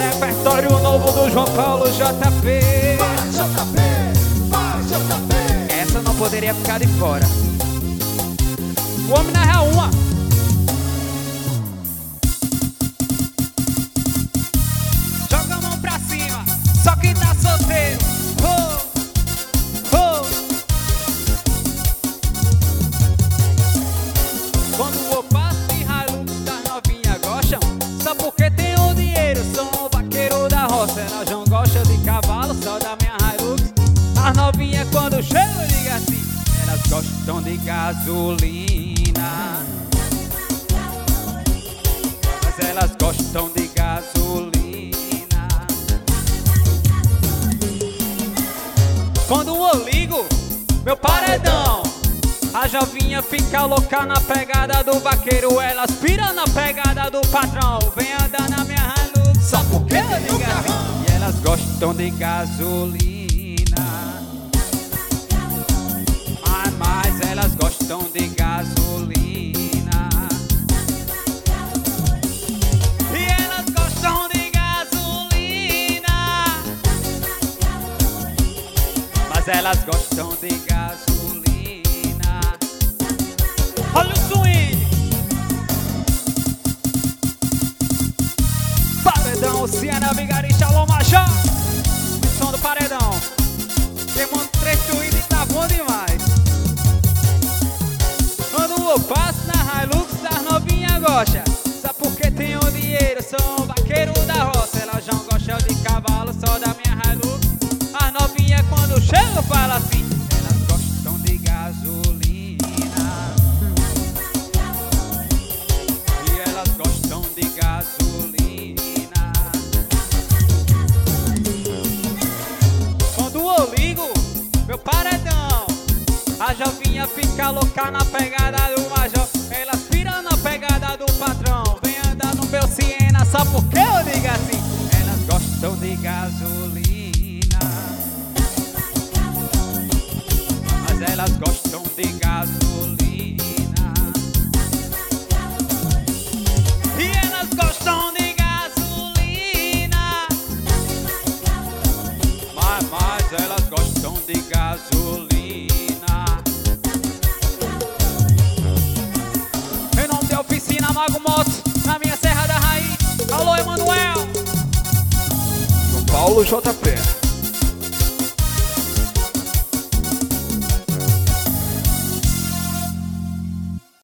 repertório novo do João Paulo JP. Vai, JP, vai, JP. Essa não poderia ficar de fora. O homem na real uma. Joga a mão pra cima, só quem tá solteiro. Oh, oh. Quando eu passo de Hilux, das novinhas gostam. Só porque tenho dinheiro, sou um vaqueiro da roça. Elas não gostam de cavalo, só da minha Hilux. As novinhas quando chegam, diga assim, elas gostam de gasolina. Mas elas gostam de gasolina. Quando eu ligo meu paredão, a jovinha fica louca na pegada do vaqueiro. Elas piram na pegada do patrão. Vem andar na minha Hilux, só porque eu digo assim. E elas gostam de gasolina. Mas elas gostam de gasolina. E elas gostam de gasolina. Mas elas gostam de gasolina. Olha o swing. Paredão, Ciana, Vigari, Shalom, Major. Som do paredão. Queimando 3 tweets e tá bom demais. Quando eu passo na Hilux, as novinhas gostam. Só porque tenho dinheiro, sou um vaqueiro da roça. Elas não gostam de cavalo, só da minha Hilux. As novinhas quando chegam falam assim, elas gostam de gasolina. E elas gostam de gasolina. Quando eu ligo meu paredão, a jovinha fica louca na pegada do major. Elas piram na pegada do patrão. Vem andar no meu Siena, só porque eu digo assim, elas gostam de gasolina. Mas elas gostam de gasolina. E elas gostam de gasolina. Mas elas gostam de gasolina. Em nome da oficina Mago Motos, na minha Serra da Raiz. Alô, Emanuel. João Paulo JP.